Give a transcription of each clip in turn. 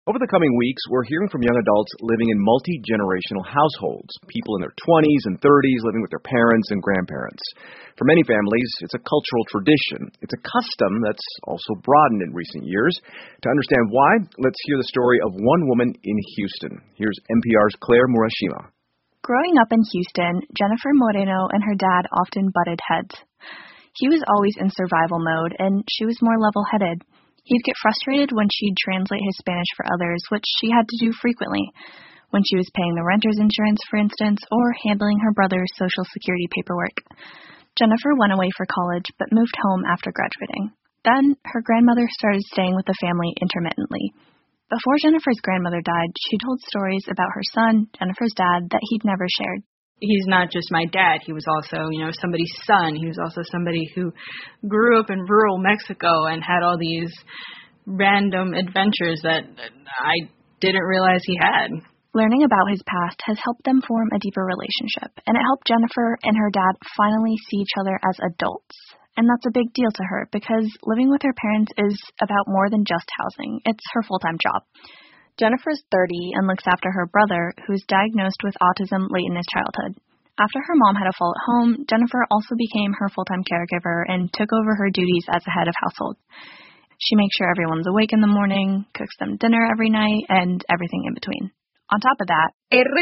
Over the coming weeks, we're hearing from young adults living in multi-generational households, people in their 20s and 30s living with their parents and grandparents. For many families, it's a cultural tradition. It's a custom that's also broadened in recent years. To understand why, let's hear the story of one woman in Houston. Here's NPR's Claire Murashima. Growing up in Houston, Jennifer Moreno and her dad often butted heads. He was always in survival mode, and she was more level-headed. He'd get frustrated when she'd translate his Spanish for others, which she had to do frequently, when she was paying the renter's insurance, for instance, or handling her brother's Social Security paperwork. Jennifer went away for college, but moved home after graduating. Then, her grandmother started staying with the family intermittently. Before Jennifer's grandmother died, she told stories about her son, Jennifer's dad, that he'd never shared. He's not just my dad. He was also, somebody's son. He was also somebody who grew up in rural Mexico and had all these random adventures that I didn't realize he had. Learning about his past has helped them form a deeper relationship, and it helped Jennifer and her dad finally see each other as adults. And that's a big deal to her because living with her parents is about more than just housing. It's her full-time job. Jennifer's 30 and looks after her brother, who's diagnosed with autism late in his childhood. After her mom had a fall at home, Jennifer also became her full-time caregiver and took over her duties as the head of household. She makes sure everyone's awake in the morning, cooks them dinner every night, and everything in between. On top of that,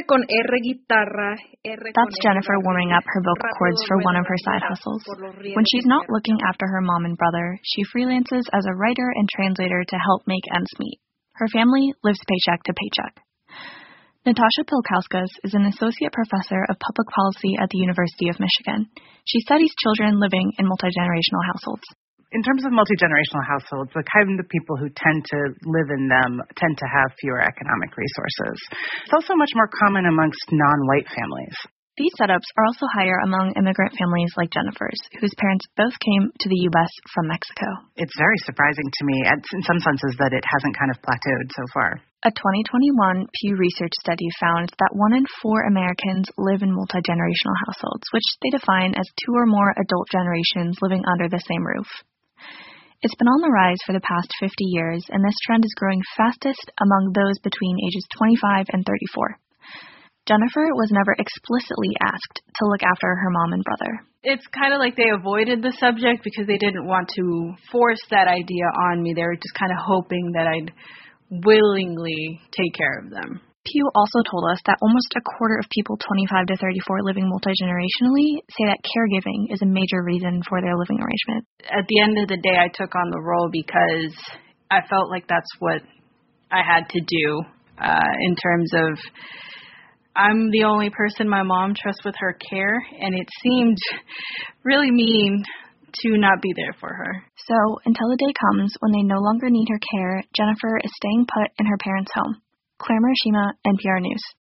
that's Jennifer warming up her vocal cords for one of her side hustles. When she's not looking after her mom and brother, she freelances as a writer and translator to help make ends meet. Her family lives paycheck to paycheck. Natasha Pilkauskas is an associate professor of public policy at the University of Michigan. She studies children living in multi-generational households. In terms of multi-generational households, the kind of people who tend to live in them tend to have fewer economic resources. It's also much more common amongst non-white families. These setups are also higher among immigrant families like Jennifer's, whose parents both came to the U.S. from Mexico. It's very surprising to me, in some senses, that it hasn't kind of plateaued so far. A 2021 Pew Research study found that 1 in 4 Americans live in multi-generational households, which they define as 2 or more adult generations living under the same roof. It's been on the rise for the past 50 years, and this trend is growing fastest among those between ages 25 and 34. Jennifer was never explicitly asked to look after her mom and brother. It's kind of like they avoided the subject because they didn't want to force that idea on me. They were just kind of hoping that I'd willingly take care of them. Pew also told us that almost a quarter of people 25 to 34 living multi-generationally say that caregiving is a major reason for their living arrangement. At the end of the day, I took on the role because I felt like that's what I had to do in terms of I'm the only person my mom trusts with her care, and it seemed really mean to not be there for her. So, until the day comes when they no longer need her care, Jennifer is staying put in her parents' home. Claire Murashima, NPR News.